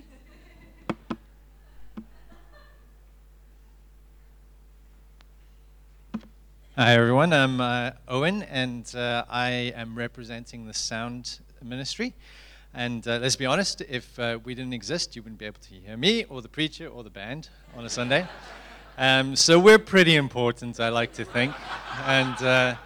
Hi everyone, I'm Owen, and I am representing the sound ministry. And let's be honest, if we didn't exist, you wouldn't be able to hear me or the preacher or the band on a Sunday. So we're pretty important, I like to think. And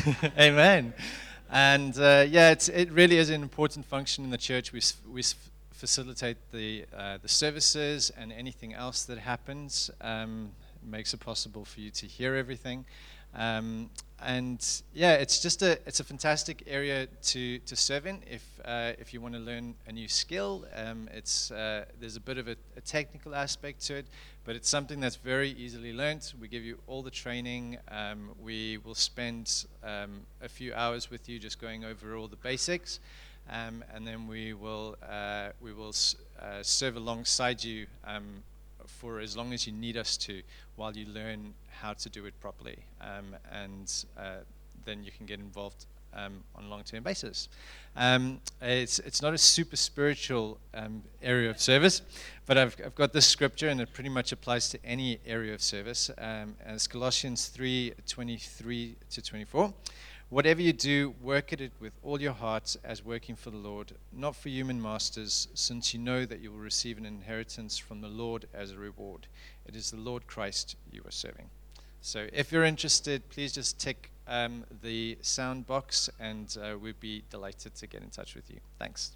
amen. And it really is an important function in the church. We facilitate the services and anything else that happens. Makes it possible for you to hear everything. And yeah, it's a fantastic area to serve in if you want to learn a new skill. There's a bit of a technical aspect to it, but it's something that's very easily learned. We give you all the training. We will spend a few hours with you just going over all the basics, and then we will serve alongside you for as long as you need us to, while you learn how to do it properly, and then you can get involved on a long-term basis. It's not a super spiritual area of service, but I've got this scripture, and it pretty much applies to any area of service. And it's Colossians 3:23-24. Whatever you do, work at it with all your hearts as working for the Lord, not for human masters, since you know that you will receive an inheritance from the Lord as a reward. It is the Lord Christ you are serving. So if you're interested, please just tick the sound box, and we'd be delighted to get in touch with you. Thanks.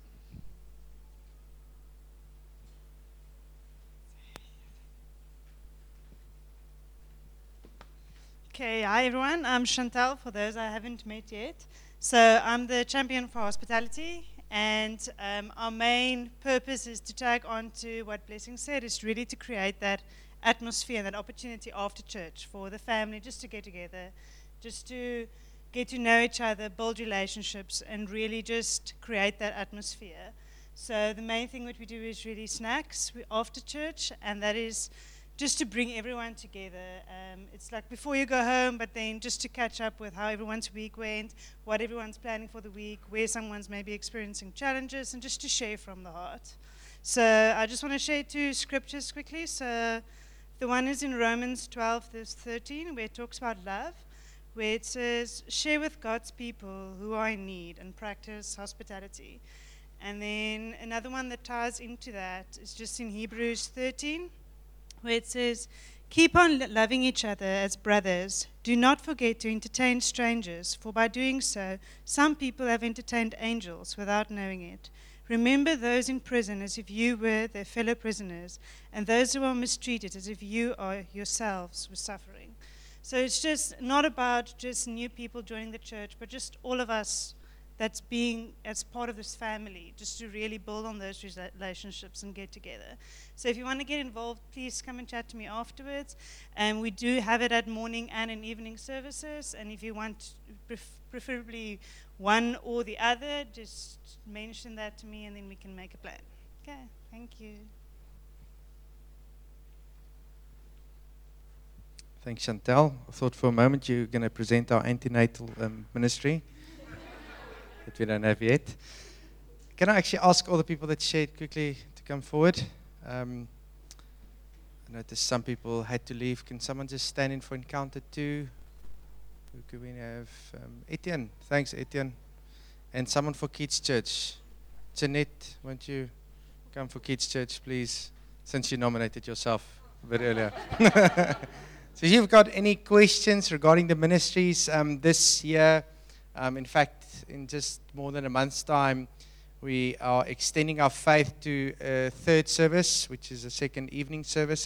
Okay, hi everyone. I'm Chantal, for those I haven't met yet. So I'm the champion for hospitality, and our main purpose is to tag on to what Blessing said, is really to create that atmosphere and that opportunity after church for the family just to get together, just to get to know each other, build relationships, and really just create that atmosphere. So the main thing that we do is really snacks after church, and that is just to bring everyone together. It's like before you go home, but then just to catch up with how everyone's week went, what everyone's planning for the week, where someone's maybe experiencing challenges, and just to share from the heart. So I just want to share 2 scriptures quickly. So the one is in Romans 12, verse 13, where it talks about love, where it says, share with God's people who are in need and practice hospitality. And then another one that ties into that is just in Hebrews 13, where it says, keep on loving each other as brothers. Do not forget to entertain strangers, for by doing so, some people have entertained angels without knowing it. Remember those in prison as if you were their fellow prisoners, and those who are mistreated as if you are yourselves were suffering. So it's just not about just new people joining the church, but just all of us that's being as part of this family, just to really build on those relationships and get together. So if you want to get involved, please come and chat to me afterwards. And we do have it at morning and in evening services. And if you want preferably one or the other, just mention that to me and then we can make a plan. Okay, thank you. Thanks, Chantal. I thought for a moment you were going to present our antenatal ministry that we don't have yet. Can I actually ask all the people that shared quickly to come forward? I noticed some people had to leave. Can someone just stand in for Encounter 2? Who could we have? Etienne. Thanks, Etienne. And someone for Kids Church. Jeanette, won't you come for Kids Church, please? Since you nominated yourself a bit earlier. So if you've got any questions regarding the ministries this year, in fact, in just more than a month's time, we are extending our faith to a 3rd service, which is a 2nd evening service.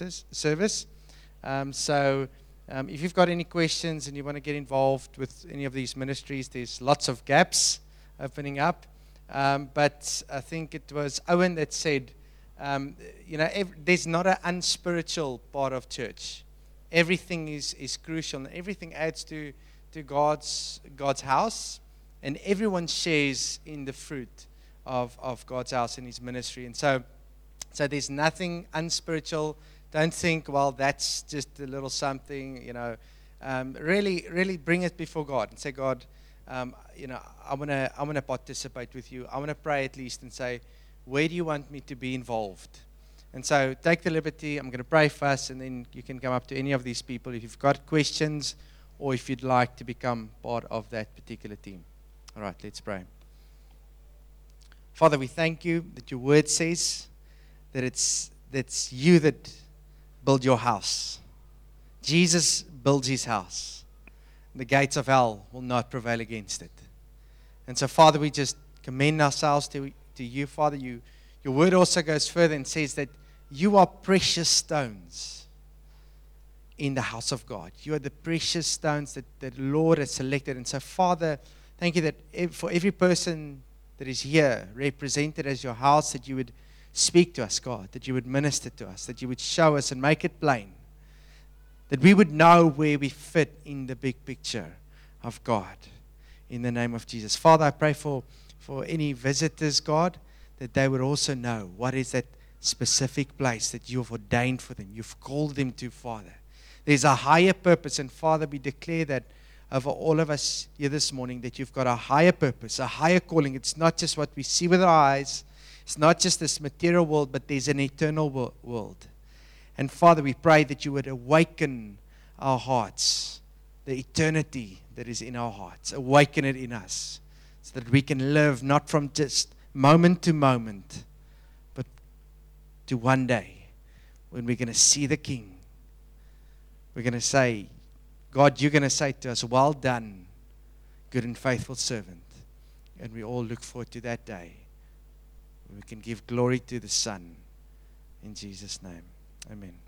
So if you've got any questions and you want to get involved with any of these ministries, there's lots of gaps opening up. But I think it was Owen that said, there's not an unspiritual part of church. Everything is crucial, and everything adds to God's house, and everyone shares in the fruit of God's house and His ministry. And so there's nothing unspiritual. Don't think, well, that's just a little something, really bring it before God and say, God, I want to participate with you. I want to pray at least and say, where do you want me to be involved? And so take the liberty. I'm going to pray for us, and then you can come up to any of these people if you've got questions or if you'd like to become part of that particular team. All right, let's pray. Father, we thank you that your word says that it's you that build your house. Jesus builds his house. The gates of hell will not prevail against it. And so, Father, we just commend ourselves to you, Father. Your your word also goes further and says that you are precious stones in the house of God. You are the precious stones that the Lord has selected. And so, Father, thank you that for every person that is here, represented as your house, that you would speak to us, God, that you would minister to us, that you would show us and make it plain, that we would know where we fit in the big picture of God, in the name of Jesus. Father, I pray for any visitors, God, that they would also know what is that specific place that you have ordained for them. You've called them to, Father. There's a higher purpose, and Father, we declare that over all of us here this morning, that you've got a higher purpose, a higher calling. It's not just what we see with our eyes. It's not just this material world, but there's an eternal world. And Father, we pray that you would awaken our hearts, the eternity that is in our hearts. Awaken it in us so that we can live not from just moment to moment, but to one day when we're going to see the King. We're going to say, God, you're going to say to us, well done, good and faithful servant. And we all look forward to that day when we can give glory to the Son. In Jesus' name, amen.